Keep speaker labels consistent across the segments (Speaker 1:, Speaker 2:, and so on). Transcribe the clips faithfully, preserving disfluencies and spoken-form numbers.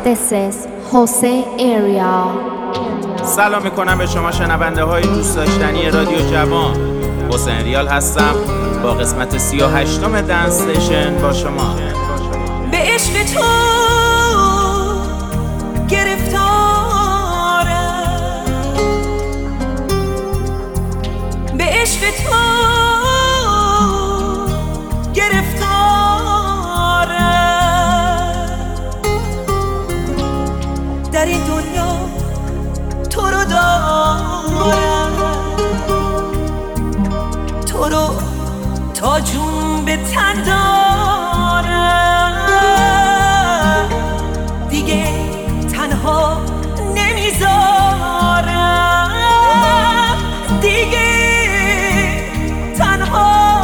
Speaker 1: This is Jose Area.
Speaker 2: سلام میکنم به شما شنونده های دوست داشتنی رادیو جوان. حسین ریال هستم با قسمت سی و هشتم دنس استیشن با شما.
Speaker 3: به عشق تو گرفتارم، به عشق تو گرفتارم، در این دنیا تو رو دارم، تو رو تا جون به تن دارم، دیگه تنها نمیذارم، دیگه تنها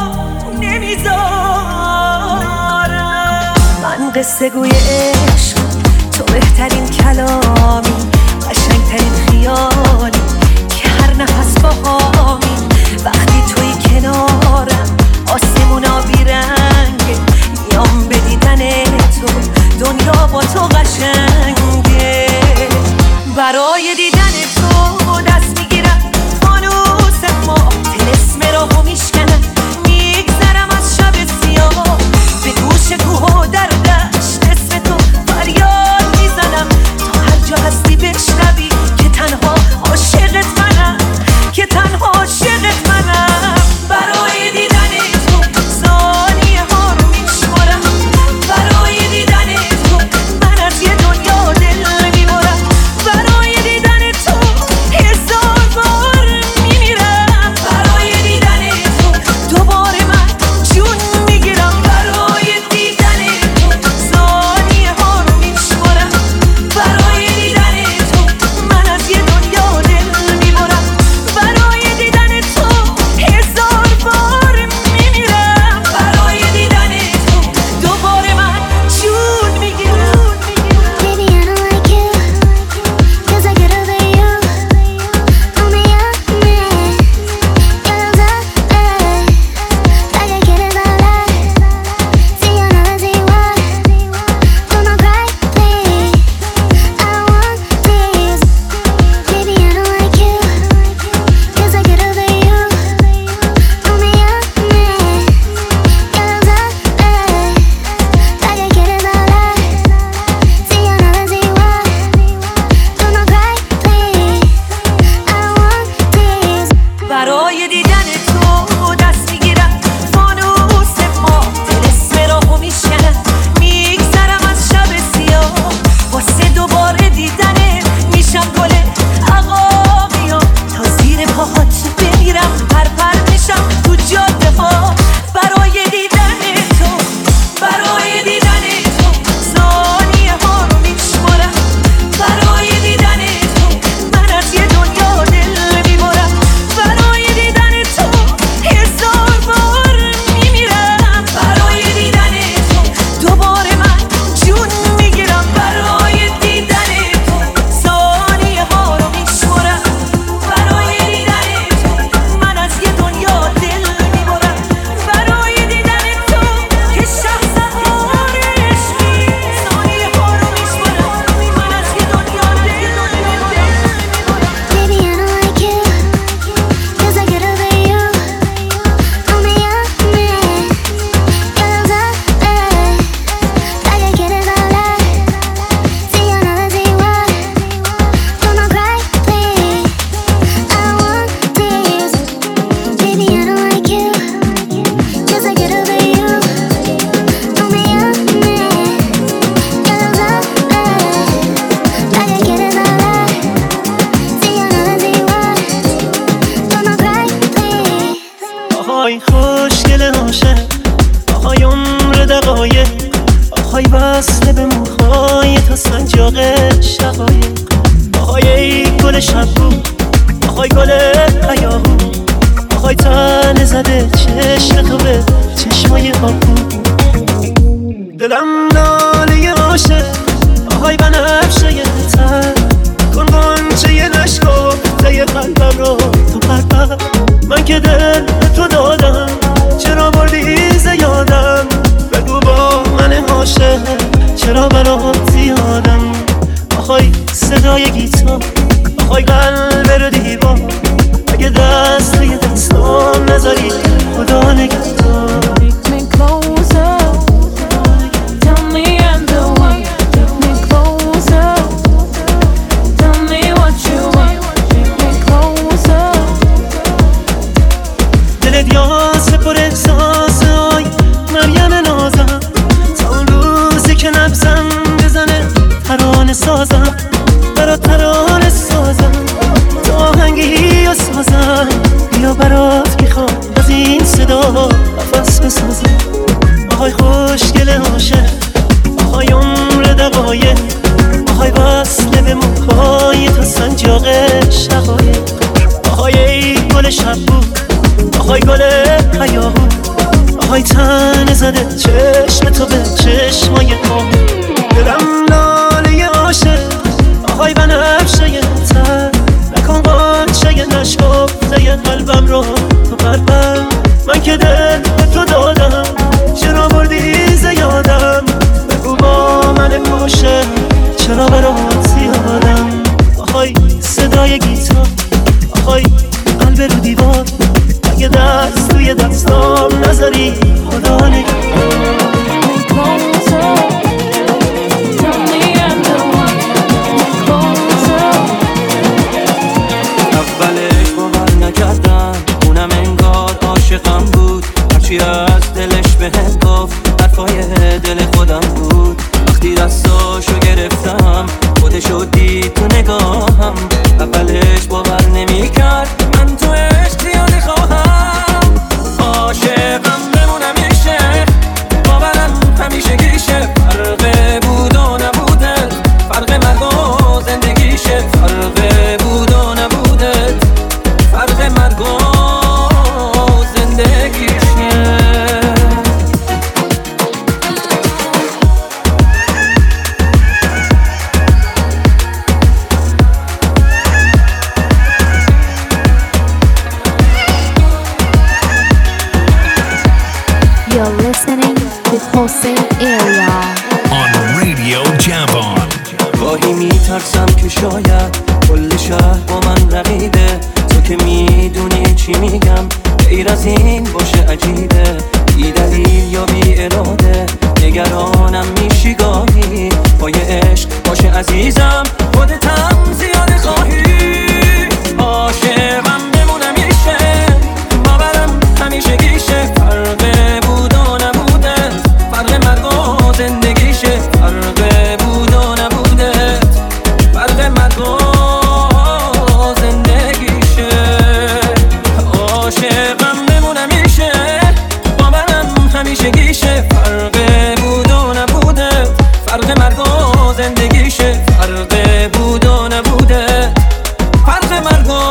Speaker 3: نمیذارم. من قصه گوی عشق، تو بهترین کلامی، قشنگترین خیالی که هر نفس باهامی. وقتی توی کنارم آسمونا بیرنگه، میام به دیدن تو، دنیا با تو قشنگه. برای دیدن تو دست میگیرم فانوس ما، طلسم راهو میشکنم، میگذرم از شب سیاه، به گوش کوه و در دشت اسم تو فریاد میزنم، تا هر جا هستی بشنوی که تنها عاشقت منم، که تنها عاشقت منم. برای دیدن تو ثانیه ها رو میشمارم، برای دیدن تو من از یه دنیا دل میبرم، برای دیدن تو هزار بار میمیرم، برای دیدن تو دوباره من جون میگیرم، برای دیدن تو ثانیه ها رو میشمارم، برای دیدن تو من از یه دنیا دل میبرم، برای دیدن تو هزار بار میمیرم، برای دیدن تو دوباره من جون میگیرم.
Speaker 4: Baby, I don't like you, 'cause I get over you. Only a man, your love's a lie, like I get it all right. See, I never see why. Don't not cry, please. I want this. Baby, I don't like you, 'cause I get over you. Only a man, your love's a lie, like I get it all right. See, I never see why. Don't not cry, please. I want this.
Speaker 3: برای دیدن تو دست میگیرم فانوس ما، طلسم راهو میشکنم، میگذرم از شب سیاه، واسه دوباره دیدنه میشم گل عقاقیام، تا زیر پاهات بمیرم، پر پر میشم تو جاده ها. برای دیدن تو، برای دیدن تو ثانیه ها رو میشمارم، برای دیدن تو من از یه دنیا دل میبرم، برای دیدن تو هزار بار میمیرم، برای دیدن تو دوباره من جون میگیرم، برای دیدن تو ثانیه ها رو میشمارم، برای دیدن تو من از یه دنیا دل میبرم، برای دیدن تو که شهسوار عشقی، ثانیه ها رو میشمارم، من از یه دنیا دل میبرم.
Speaker 4: Baby, I don't like you, 'cause I get over you. Only a man, your love's a lie, like I get it all right. See, I never see why. Don't not cry, please. I want this. Baby, I don't like you, 'cause I get over you. Only a man, your love's a lie, like I get it all right. See, I never see why. Don't not cry, please.
Speaker 5: آهای خوشگل عاشق، آهای عمر دقایق، آهای وصله به موهای تا سنجاق شقایق، آهای ای گل شبگو، آهای گل هیاهو، آهای تنه زده چشم تو به چشمای آبو. دلم ناله عاشق، آهای بنفشه تر، کن غنچه نشکفته قلبم رو تو پرپر. من که دل به تو دادم، چرا بردی ز یادم؟ بگو با من عاشق چرا برات زیادم؟ آخای صدای گیتار، آخای قلب رو دیوار، اگه دست توی دستام نذاری خدا نگهدار.
Speaker 6: Take me closer, tell me I'm the one. Take me closer, tell me what you want. Take me closer.
Speaker 5: دلت یاسه پر احساسه های مریم نازم، تا اون روزی که نبزم بزنه ترانه سازم، برات ترانه سازم، تا آهنگی و سازم، بیا برات میخوام از این صدا نفس بسازم. آهای خوشگل عاشق، آهای عمر دقایق، آهای وصله به موهای تا سنجاق شقایق، آهای ای گل شب بود، آهای گل پیاهو، آهای تن زده چشم تو به چشمای ما، دلم لاله عاشق، آهای بنفشه تر، نکن قانچه نشفته قلبم رو تو قلبم، من که دل به تو دادم چرا بردی زیادم، بگو با من عاشق چرا برات زیادم. آهای صدای گیتار، آهای قلب رو دیوار، اگه دست توی دستام نذاری خدا نگهدار.
Speaker 7: اولش باور نکردم اونم انگار عاشقم بود، هرچی از دلش بهم گفت حرفای دل خودم بود، وقتی دستاشو گرفتم خودشو دید تو نگاهم، اولش باور نمیکرد من تو عشق زیاده خواهم، عاشقم بمونم میشه باورم همیشه گیشه، فرق بود و نبوده فرق مرگ و زندگیشه، فرق بود و نبوده فرق مرگ و زندگیشه.
Speaker 1: You're listening to Jose Area
Speaker 8: on Radio Javon.
Speaker 7: گاهی میترسم که شاید کل شهر با من رقیبه، تو که میدونی چی میگم غیر از این باشه عجیبه، بی دلیل یا بی اراده نگرانم میشی گاهی، پای عشق باشه عزیزم خودتم زیاده خواهی، عاشقم بمونم میشه باورم همیشه گیشه، فرق بود و نبوده فرق مرگ و زندگیشه، فرق بود و نبوده فرق مرگ و زندگیشه، عاشقم بمونم میشه باورم همیشه گیشه، فرق بود و نبوده فرق مرگ و زندگیشه، فرق بود و نبوده فرق مرگ و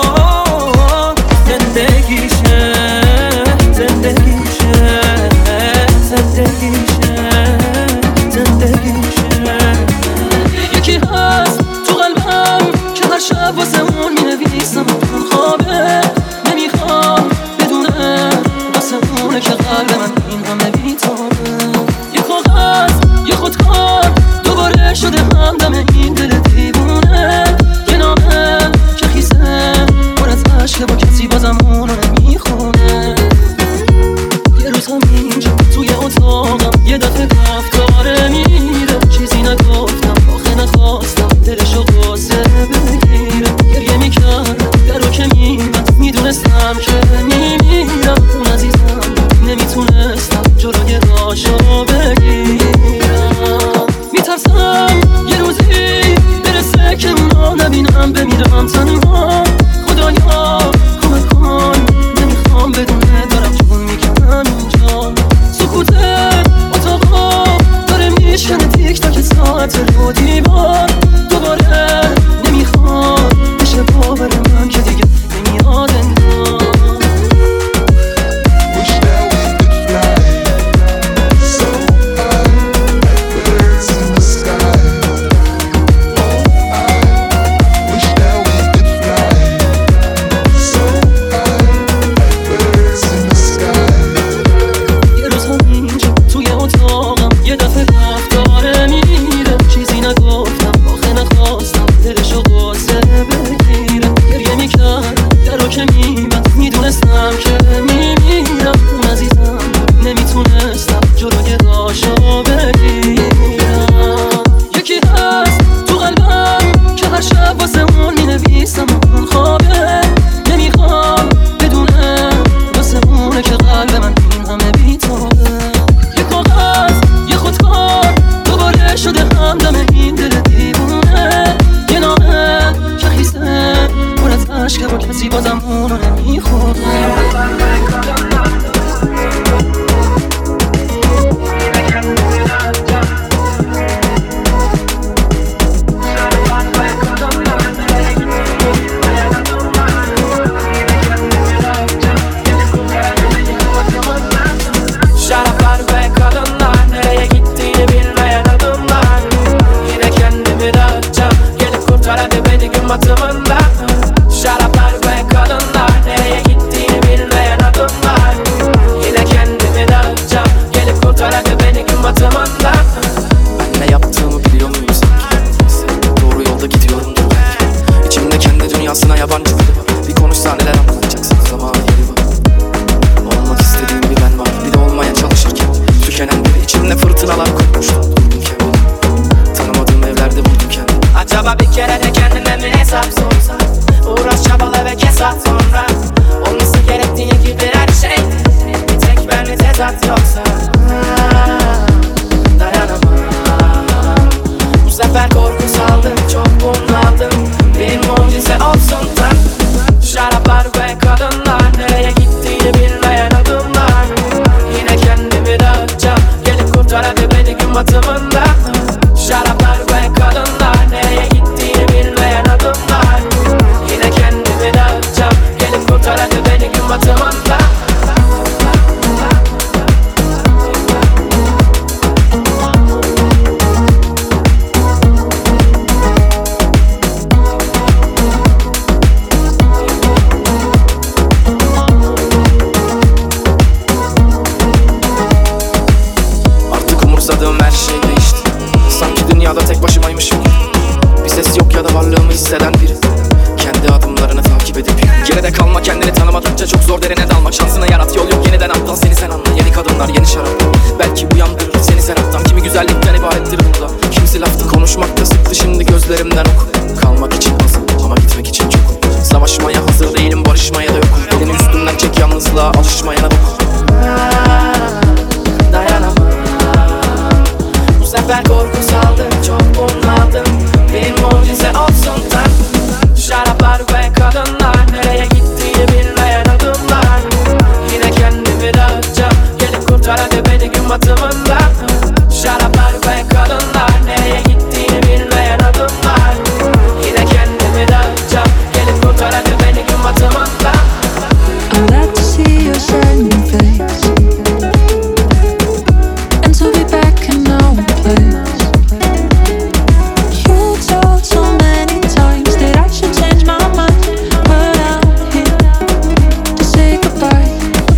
Speaker 7: زندگیشه، زندگیشه زندگیشه زندگیشه.
Speaker 5: یکی هست تو قلبم که هر شب واسه اون مینویسم، اون خوابه نمیخوام بدونه واسه اونه که قلب من این همه بیتاره، یه کاغذ یه خودکار دوباره شده همدم این دل دیوونه، یه نامه که خیزه پر از عشقه با کسی بازم اونو نمیخونه، یه روز هم اینجا توی اتاقم یه دفعه گفت داره میره، چیزی نگفتم آخه نخواستم دلشو قصه بگیره، گریه میکرد درو که میبند میدونستم که میمیرم، اون عزیزم نمیتونستم جلوی راشو بگیرم، میترسم یه روزی برسه که اونا نبینم بمیرم تنها، خدایا کمک کن نمیخوام بدونه دارم جون میکنم اینجا، سکوت اتاقا داره میشکنه تیک تاک ساعت رو دیوار، دوباره نمیخواد بشه باور من که دیگه نمیاد انگار.
Speaker 9: Wish that we could fly so high.
Speaker 7: باشی بازم اونو نمیخوردم.
Speaker 9: Şaraplar ve kadınlar nereye gittiğini bilmeyen adımlar. Yine kendimi dağıtacağım, gelip kurtar hadi beni gün batımında.
Speaker 7: Ben ne yaptığımı biliyor muyum sanki? Doğru yolda gidiyorum da belki. İçimde kendi dünyasına yabancı biri var. Bir konuşsa neler anlatacaksın, zamanı yeri var. Olmak istediğim bir ben var, bir de olmaya çalışırken tükenen biri. İçimde fırtınalar kopmuştu, durdumken tanımadığım evlerde buldum kendimi.
Speaker 9: Acaba bir kere de kendine mi hesap sorsan? Uğraş çabala ve kes at sonra. Olması gerektiği gibi her şey. Bir tek ben mi tezat yoksa? Dayanamam. Bu sefer korku saldım, çok bunaldım. Bir mucize olsun tan. Şaraplar ve kadınlar nereye gittiğini bilmeyen adımlar. Yine kendimi dağıtacağım, gelip kurtar hadi beni gün batımında. Şaraplar ve kadınlar nereye gittiğini bilmeyen adımlar. Yine kendimi dağıtacağım, gelip kurtar hadi beni gün batımında.
Speaker 7: Artık umursadığım her şey değişti. Sanki dünyada tek başımaymışım gibi. Bir ses yok ya da varlığımı hisseden biri. Kendi adımlarını takip edip geride kalma, kendini tanımadıkça çok zor derine dalmak. Şansını yarat, yol yok yeniden aptal, seni sen anla. Yeni kadınlar, yeni şarap, belki uyandırır seni seraptan. Kimi güzellikten ibarettir bunda, kimisi laftı. Konuşmakta sıktı şimdi gözlerimden ok. Kalmak için hazır ama gitmek için çok. Savaşmaya hazır değilim, barışmaya da yokum. Elini üstümden çek, yalnızlığa alışmayana bak.
Speaker 9: Dayanamam. Bu sefer korku saldım, çok bunaldım. Bir mucize olsun tan. Şaraplar ve kadınlar nereye gittiğini bilmeyen adımlar. Yine kendimi dağıtacağım, gelip kurtar hadi beni gün batımında. Şaraplar ve kadınlar nereye gittiğini bilmeyen adımlar. Yine kendimi dağıtacağım, gelip kurtar hadi beni gün batımında.
Speaker 6: I like to see your shining face and to be back in our place. You told so many times that I should change my mind, but I'm here to say goodbye.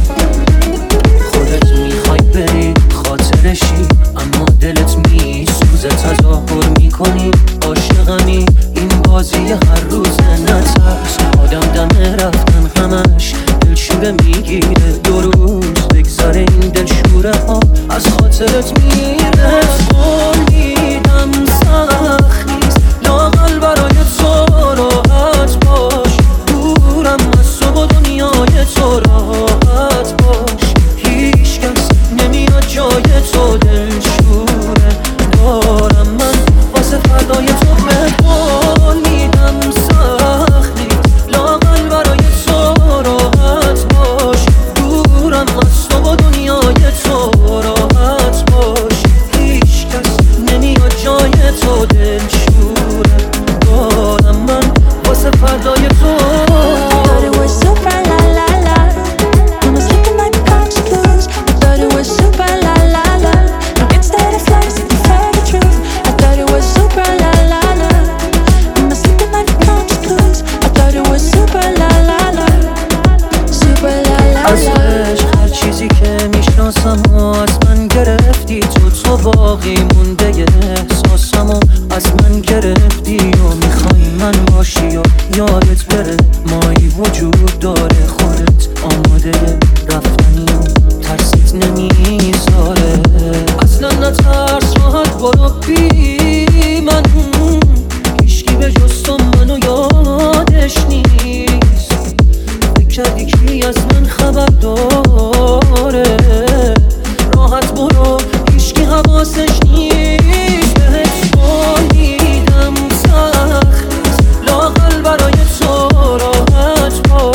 Speaker 7: خودت میخوای بری خاطرشی، اما دلت میسوزه، تظاهر میکنی عاشقمی. این بازی هر روز نترس، آدم دم رفتن همش دلشوره میگیره. دو روز بگذره این دلشوره ها از خاطرت میره. تولیدم سخت نیست لااقل برای تو راحت باش. دورم از تو و دنیای تو راحت باش. هیچ کس نمیاد جای تو دلشوره دارم من واسه فردای تو. به تولیدم سخت نیست لااقل برای تو راحت باش. دورم از تو و دنیای تو راحت باش. هیچ کس نمیاد جای تو دلشوره دارم من واسه فردای تو.
Speaker 6: Thought it was super la la la. I was looking like a cops blues. I thought it was super la la la. But instead of lies, you prefer the truth. I thought it was super la la la. I was looking like a cops blues. I thought it was super la la la. Super la la
Speaker 7: از
Speaker 6: la.
Speaker 7: عشق هر چیزی که میشناسم و از من گرفتی تو. تو باقی مونده احساسم و از من گرفتی و میخوای من باشی و یادت بره. مایی وجود داره، خودت آماده رفتنی و ترسیت نمیذاره. اصلا نترس، راحت برو بی من. هیچکی به جز تو منو یادش نیست. فکر کردی کی از من خبر داره. راحت برو، هیچکی حواسش نیست. بهت بالیدم سخت لااقل برای تو راحت باش.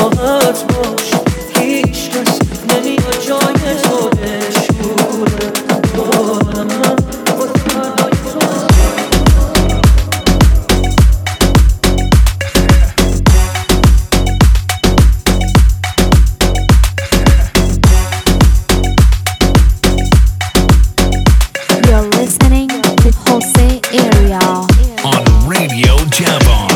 Speaker 5: راحت باش هیچ کس نمیاد جای تو بشوره دارم
Speaker 1: You're listening to Jose Area
Speaker 8: on Radio Jabon.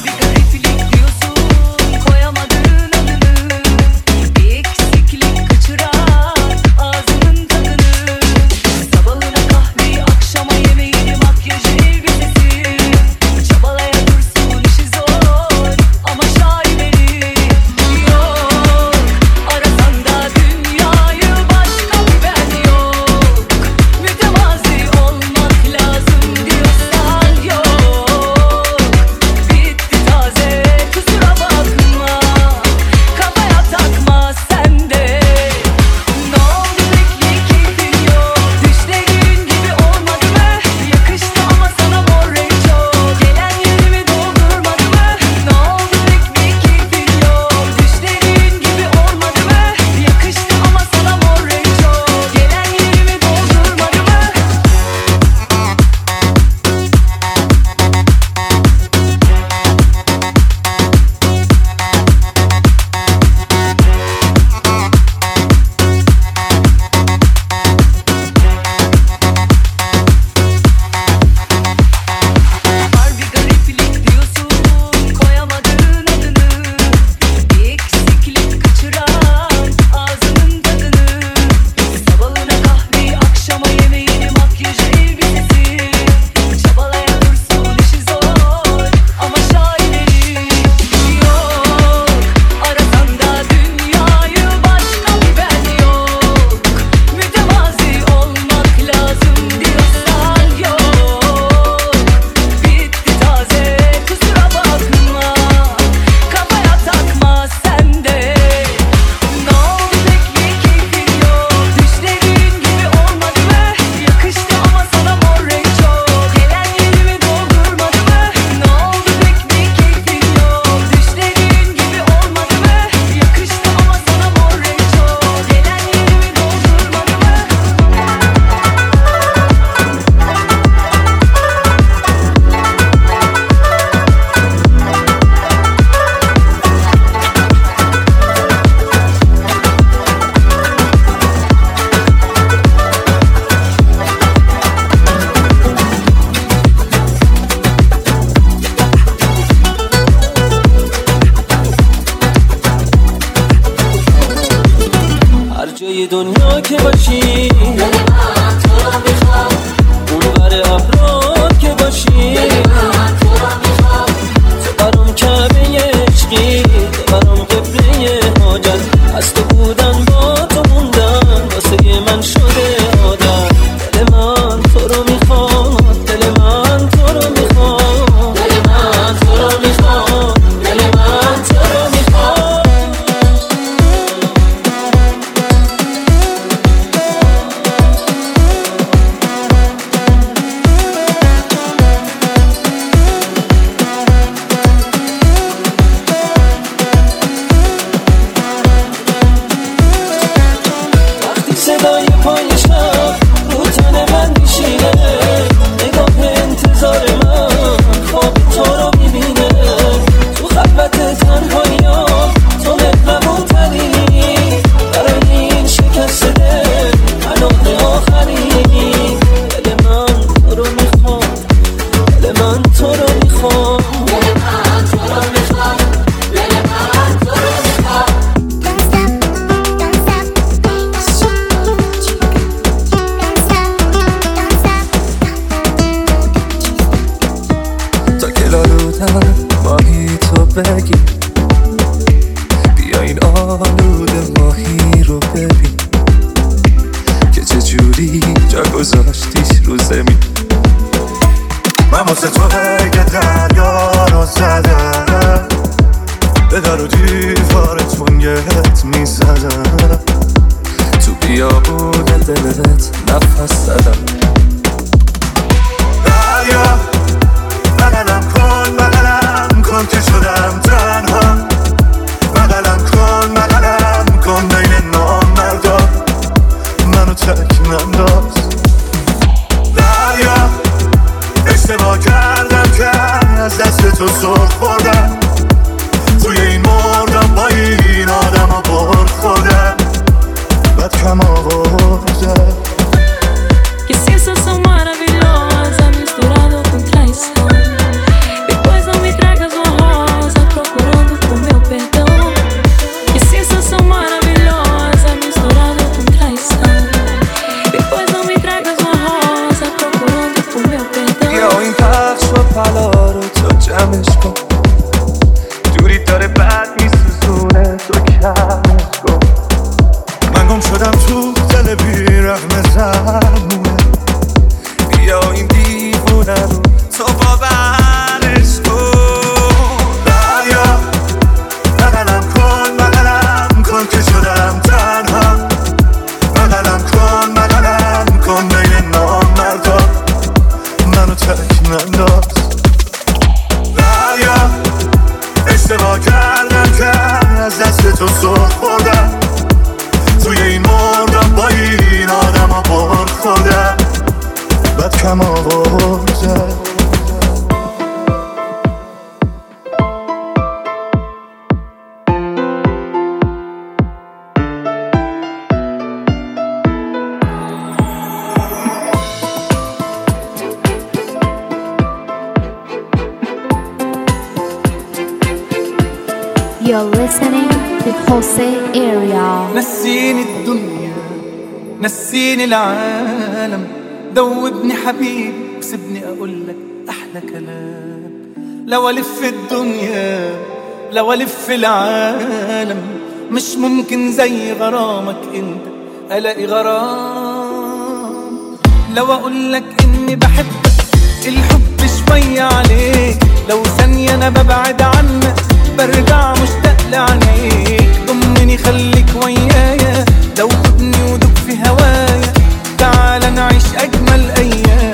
Speaker 5: دنیا که باشی اون بر ابرار که باشی تو برام کعبه عشقی تو برام قبله حاجت از تو بودن با تو موندن واسه من شده عادت دل من تو رو میخواد دل من تو رو میخواد دل من تو رو میخواد دل من تو رو میخواد صدای پای شب رو تن من میشینه نگاه انتظار من خواب تو رو میبینه تو خلوت تنهایی ها تو مهربون تری برای این شکست دل پناه آخری دل من تو رو میخواد دل من تو رو میخواد دل من تو رو میخواد دل من تو رو میخواد
Speaker 10: ماهی تو بگی بیا این آلوده ماهی رو ببین که چجوری جا گذاشتیش رو زمین من واسه تو که دریا رو زدم به در و دیوارتون یت میزدم تو بیابون دلت نفس زدم دریا بغلم کن بغلم کن که شدم تنها بغلم
Speaker 1: في Jose area.
Speaker 10: نسيني الدنيا نسيني العالم، دوبني حبيبي وسيبني اقولك احلى كلام. لو الف الدنيا لو الف العالم مش ممكن زي غرامك انت الاقي غرام. لو اقولك اني بحبك الحب شوية عليك، لو ثانية انا ببعد عنك برجع مشتاق لعينيك. ضمني خليك ويايا دوبني ودوب في هوايا، تعال نعيش اجمل ايام.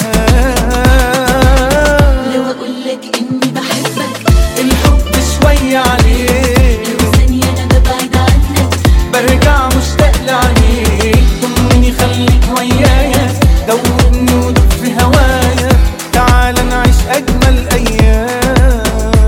Speaker 3: لو اقولك اني بحبك
Speaker 10: الحب شوية عليك،
Speaker 3: لو ثانية انا ببعد عنك
Speaker 10: برجع مشتاق لعينيك. ضمني خليك ويايا دوبني ودوب في هوايا، تعال نعيش اجمل ايام.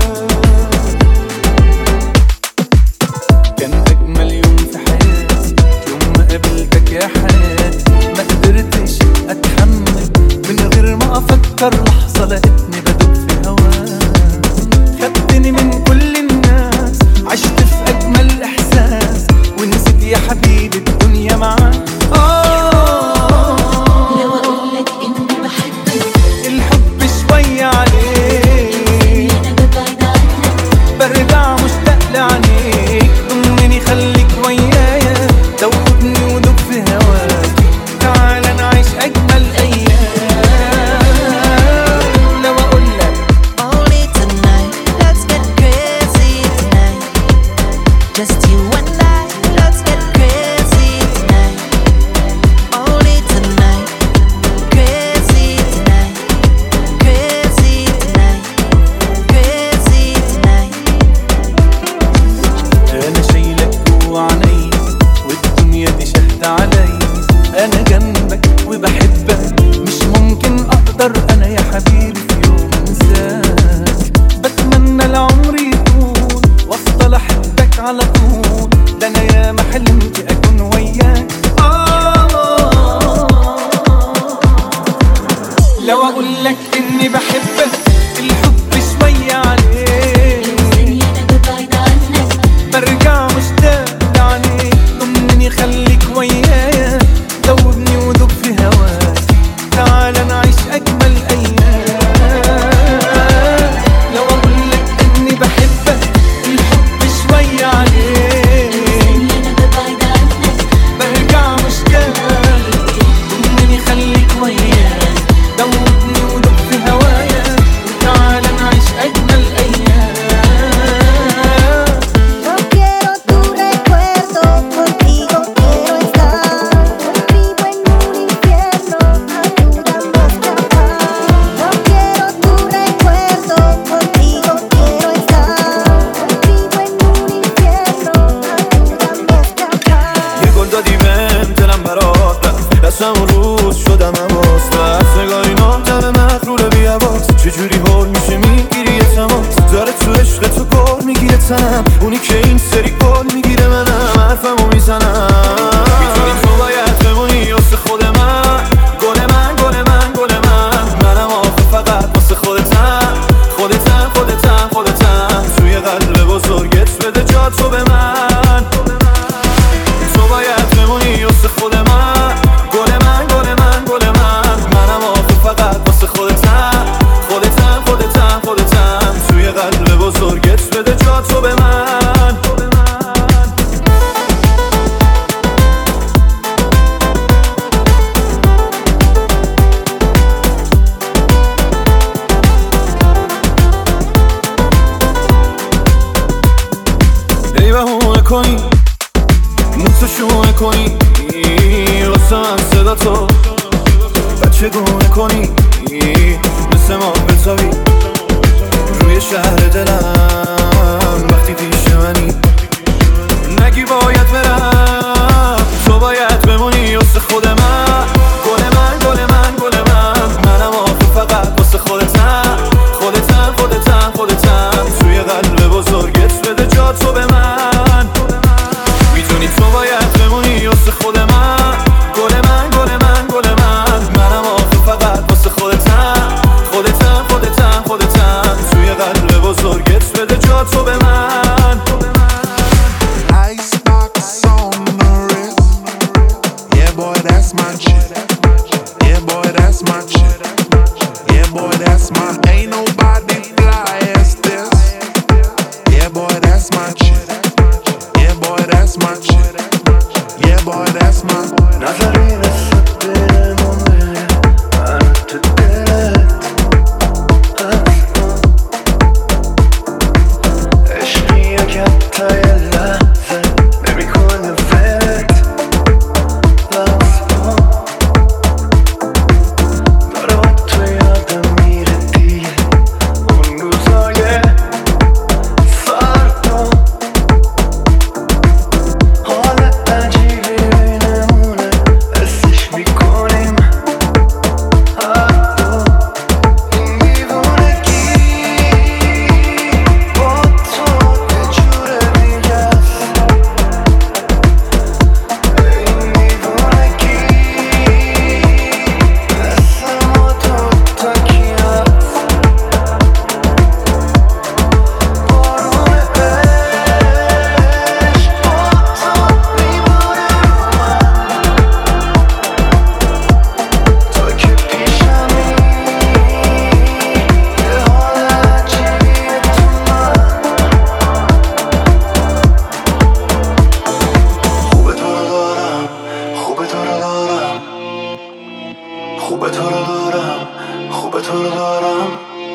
Speaker 10: كان اجمل يوم في حياتي يوم ما قابلتك يا حياتي، ما قدرتش اتحمل من غير ما افكر لحظه لقيتني بدوب في هواك. خدتني من كل الناس عشت في اجمل احساس، ونسيت يا حبيبي الدنيا معاك.
Speaker 3: لو اقولك اني بحبك
Speaker 10: الحب شوية عليك،
Speaker 3: انا ببعد عنك
Speaker 10: برجع مشتاق لعينيك. ضمني خليك ويايا دوبني ودوب في هواك، تعال نعيش اجمل ايام. لو اقولك
Speaker 11: Only tonight, let's get crazy tonight. Just you and I, let's get crazy tonight. Only tonight, crazy tonight, crazy tonight, crazy tonight.
Speaker 10: انا شايلك جوا عيني والدنيا دي شهد علي، انا جنبك وبحبك مش ممكن اقدر انا يا حبيبي في يوم انساك. بتمنى العمر يطول وافضل احبك على طول، ده انا يا ما حلمت اكون وياك. لو اقولك اني بحبك الحب شوية عليك،
Speaker 3: ثانية انا ببعد عنك
Speaker 10: برجع مشتاق لعينيك. ضمني خليك ويايا دوبني ودوب في هواك، تعال نعيش اجمل ايام. لو اقولك اني بحبك الحب شوية عليك،
Speaker 3: ثانية انا ببعد عنك
Speaker 10: برجع مشتاق. ضمني خليك ويايا دوبني ودوب في هوايا، تعال نعيش اجمل ايام.
Speaker 4: Yo quiero tu recuerdo, contigo quiero estar. Vivo en un infierno, ayúdame a escapar. Yo quiero tu recuerdo, contigo quiero estar. Vivo en un infierno, ayúdame a escapar.
Speaker 10: یه گل دادی بهم دلم برات رفت، دستم اون روز شدم حواس رفت. سگاهی نامتم مغروره بی حواس، چجوری حال میشه میگیری یه تماس. داره تو عشق تو گل میگیره تنم، اونی که این سری گل میگیره منم حرفمو میزنم. میتونی تو باید بمونی واسه خود من، گل من گل من گل من. منم آخه فقط واسه خودتم خودتم خودتم خودتم. توی قلب بزرگت بده جا تو به من، تو باید بمونی واسه خود من. گل من گل من گل من. منم آخه فقط واسه خودتم خودتم خودتم خودتم. توی قلب بزرگت بده جا تو به من. ای بهونه کنی موسو شونه کنی واسه من صدا تو بچه گونه کنی، مثل ما بتابی روی شهر دلم وقتی پیش منی. نگی باید برم، تو باید بمونی واسه خود من. گل من گل من گل من. منم آخه فقط واسه خودتم خودتم خودتم خودتم. توی قلب بزرگت بده جا تو به من. میدونی تو باید بمونی واسه خود من. گل من گل من گل من. منم آخه فقط واسه خودتم خودتم خودتم خودتم. توی قلب بزرگت بده جا تو به من. my chick. Yeah, boy, that's my نظری نسبت بینمون بگه من تو دلت هستم عشقی که تا یه لحظه نمیکنه ولت لحظه داره با تو یادم میره دیگه اون روزای سرد و حال عجیبی بینمونه حسش میکنیم حتی این دیوونگی با تو یه جور دیگه است این دیوونگی مثل ما دوتا کی هست بارون عشق با تو میباره رو من تو که پیشمی یه حال عجیبیه تو من خوبه تو رو دارم خوبه تو رو دارم خوبه تو رو دارم خوبه تو رو دارم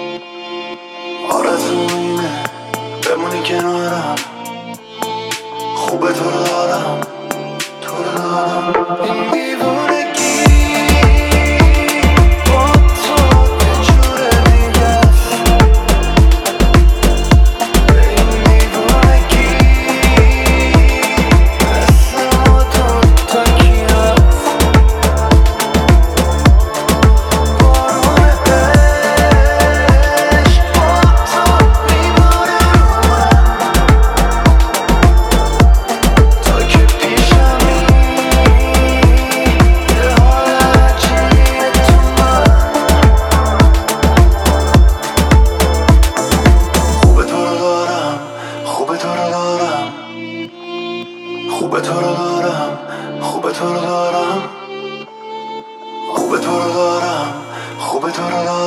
Speaker 10: آرزوم اینه بمونی کنارم خوبه تو رو دارم تو رو دارم این دیوونگی با تو یه جور دیگه است این دیوونگی مثل ما دوتا کی هست بارون عشق با تو میباره رو من تو که پیشمی یه حال عجیبیه تو من خوبه تو رو دارم خوبه تو رو دارم خوبه تو رو دارم خوبه تو رو دارم خوبه تو رو دارم خوبه تو رو دارم